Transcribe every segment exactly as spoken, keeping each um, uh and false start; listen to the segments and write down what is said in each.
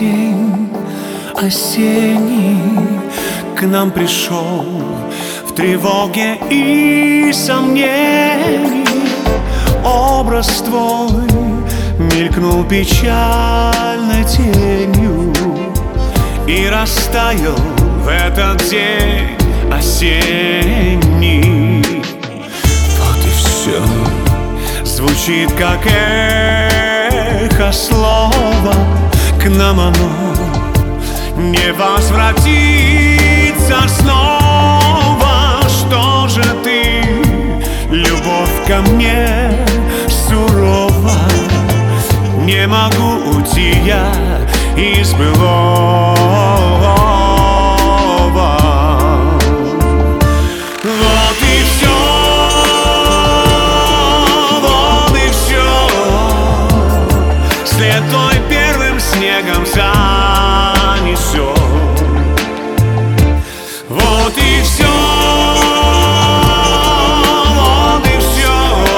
день осенний к нам пришел в тревоге и сомнении. Образ твой мелькнул печальной тенью и растаял в этот день осенний. Вот и все звучит как эхо слова, к нам оно не возвратится снова. Что же ты, любовь ко мне сурова, не могу уйти я из былого. Вот и все, вот и все, след твой первым снегом занесет. Вот и все, вот и все,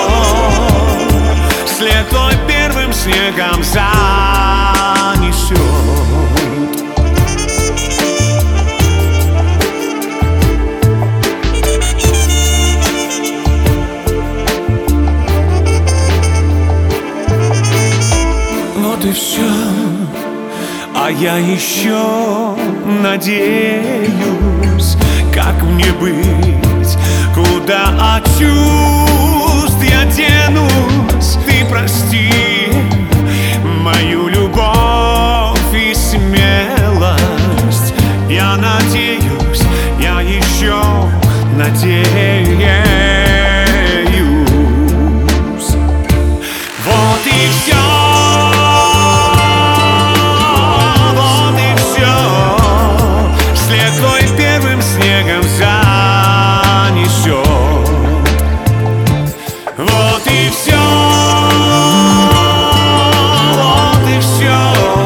след твой первым снегом занесет. Вот и все, а я еще надеюсь, как мне быть, куда от чувств я денусь. Ты прости мою любовь и смелость. Я надеюсь, я еще надеюсь. Вот и все, вот и все, след твой первым снегом занесет. Вот и все, вот и все,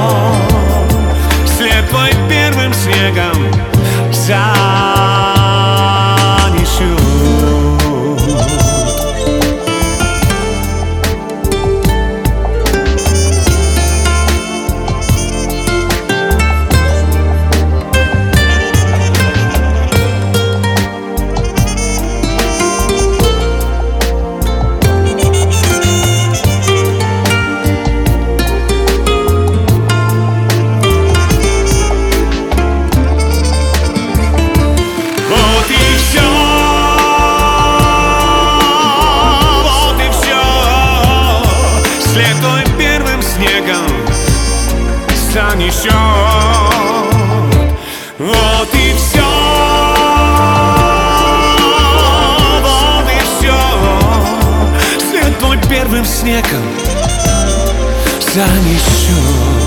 след твой первым снегом занесет. След твой первым снегом занесет. Вот и все, вот и все, след твой первым снегом занесет.